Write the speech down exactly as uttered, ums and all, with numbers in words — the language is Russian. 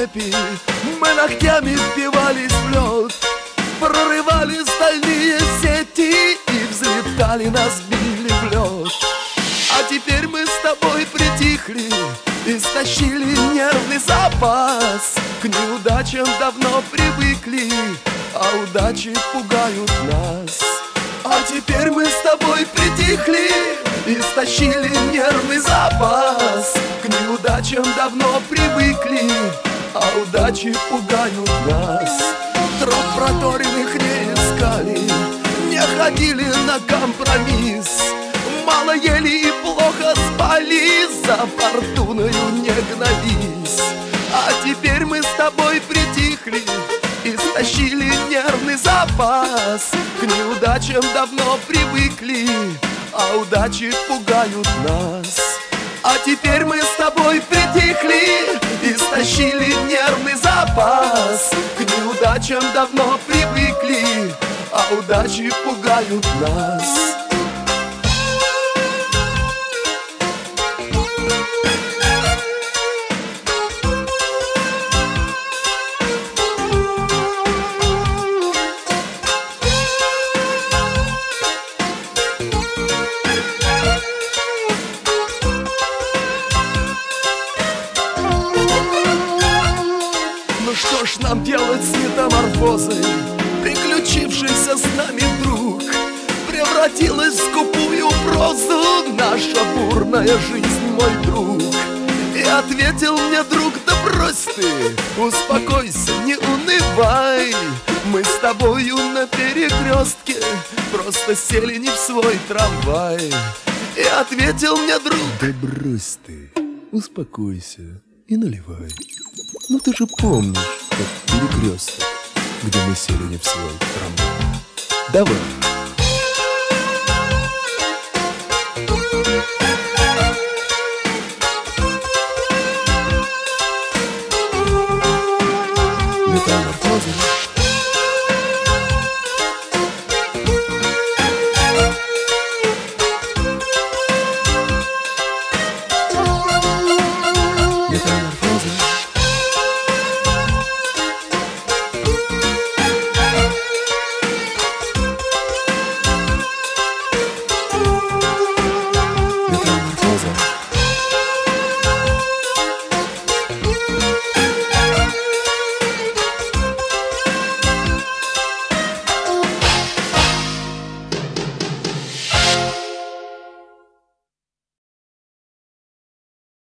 цепи, мы ногтями впивались в лед, прорывали стальные сети и взлетали, нас били в лед. А теперь мы с тобой притихли, истощили нервный запас, к неудачам давно привыкли, а удачи пугают нас. А теперь мы с тобой притихли, истощили нервный запас, к неудачам давно привыкли, а удачи пугают нас. Троп проторенных не искали, не ходили на компромисс, мало ели и плохо спали, за фортуною не гнались. А теперь мы с тобой притихли, истощили нервный запас, к неудачам давно привыкли, а удачи пугают нас. А теперь мы с тобой притихли, истощили нервный запас, к неудачам давно привыкли, а удачи пугают нас. Ну что ж нам делать с метаморфозой, приключившейся с нами вдруг? Превратилась в скупую прозу наша бурная жизнь, мой друг. И ответил мне друг: да брось ты, успокойся, не унывай, мы с тобою на перекрестке просто сели не в свой трамвай. И ответил мне друг: да брось ты, успокойся и наливай. Ну ты же помнишь тот перекресток, где мы сели не в свой трамвай. Давай. Метаморфоза.